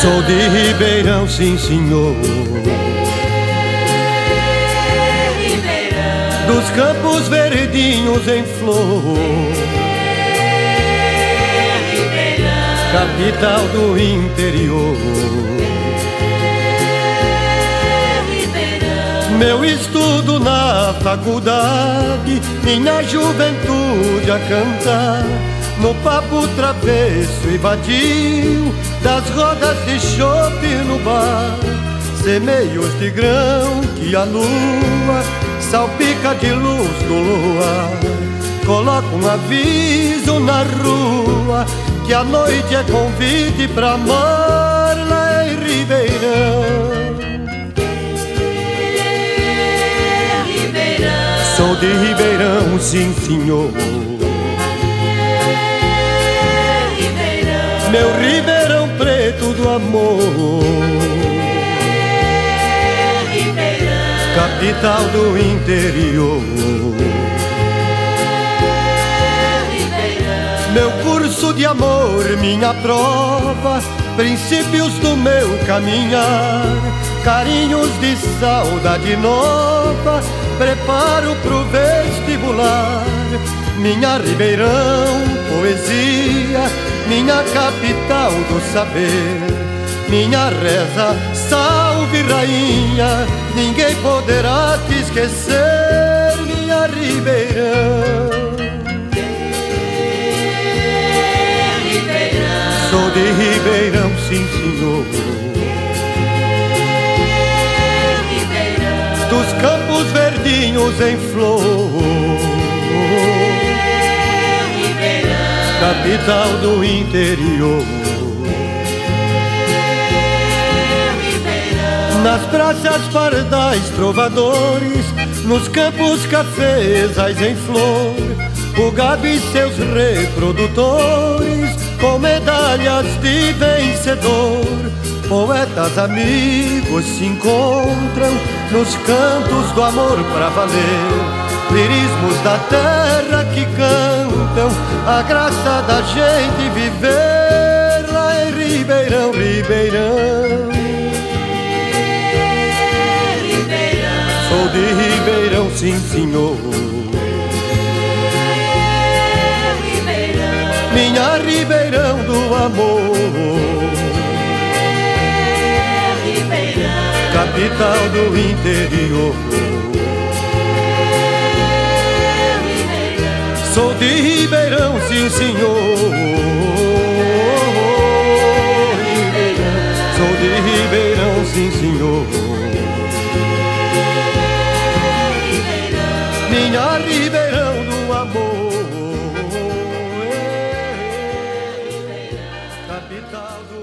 Sou de Ribeirão, sim senhor. Dos campos verdinhos em flor, capital do interior. Meu estudo na faculdade, minha juventude a cantar, no papo travesso e vadio das rodas de chope no bar, semeios de grão que a lua salpica de luz do luar. Coloco um aviso na rua que a noite é convite pra amar lá em Ribeirão. Sou de Ribeirão, sim senhor. Meu Ribeirão preto do amor, capital do interior. Meu curso de amor, minha prova, princípios do meu caminhar, carinhos de saudade nova, preparo pro vestibular. Minha Ribeirão, poesia, minha capital do saber, minha reza, salve rainha, ninguém poderá te esquecer, minha Ribeirão. Sou de Ribeirão, sim senhor. Dos campos verdinhos em flor, capital do interior. Nas praças pardais trovadores, nos campos cafezais em flor, o gado e seus reprodutores com medalhas de vencedor. Poetas amigos se encontram nos cantos do amor pra valer, lirismos da terra que cantam a graça da gente viver lá em Ribeirão, Ribeirão. Sou de Ribeirão, sim senhor. Minha Ribeirão do amor, capital do interior. Sou de Ribeirão, sim senhor. Sou de Ribeirão, sim senhor. Minha Ribeirão do amor, capital do